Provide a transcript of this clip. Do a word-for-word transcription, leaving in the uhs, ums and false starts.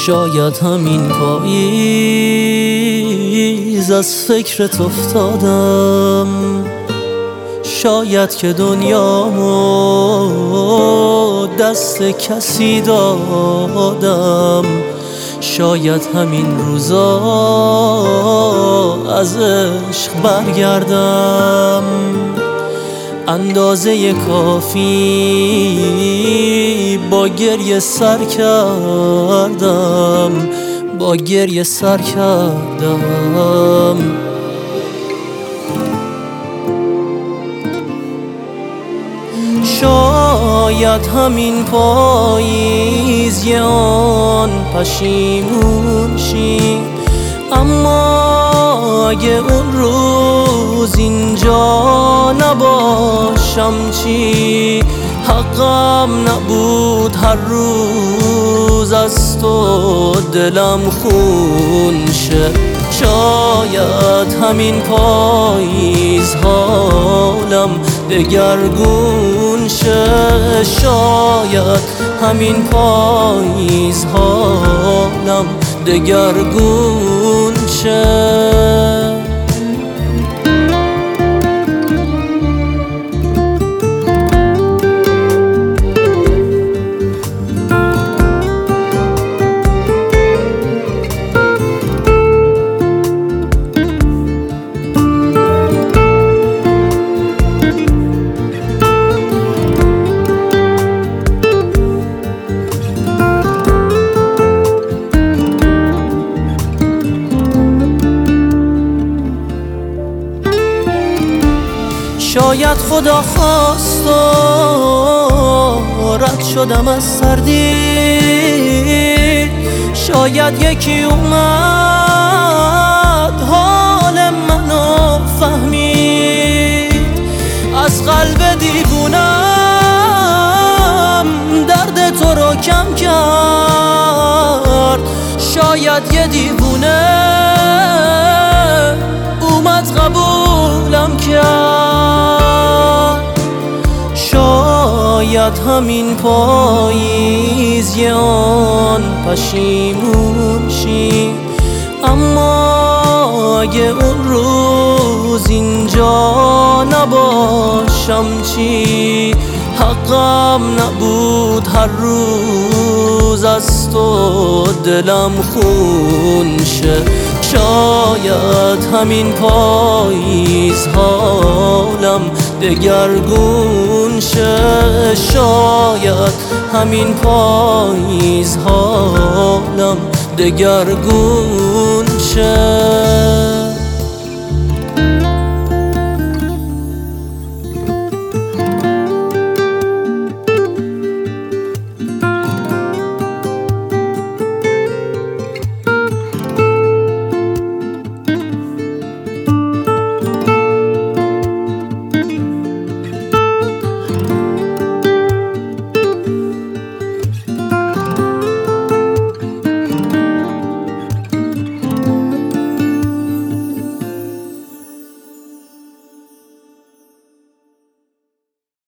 شاید همین پاییز از فکرت افتادم، شاید که دنیامو دست کسی دادم، شاید همین روزا از عشق برگردم. اندازه کافی با گریه سر کردم، با گریه سر کردم. شاید همین پاییز یه آن پشیمون شی، اما اگه اون روز اینجا نباشم چی؟ حقم نبود هر روز از تو دلم خون شه. شاید همین پاییز حالم دگرگون شه، شاید همین پاییز حالم دگرگون شه. شاید خدا خواست و رد شدم از سردی، شاید یکی اومد حال منو فهمید، از قلب دیوونم درد تو رو کم کرد. شاید یه دیوونه اومد قبولم کرد. شاید همین پاییز یه آن پشیمون شی، اما اگه اون روز اینجا نباشم چی؟ حقم نبود هر روز از تو دلم خون شه. شاید همین پاییز حالم دگرگون شه، شاید همین پاییز حالم دگرگون شه.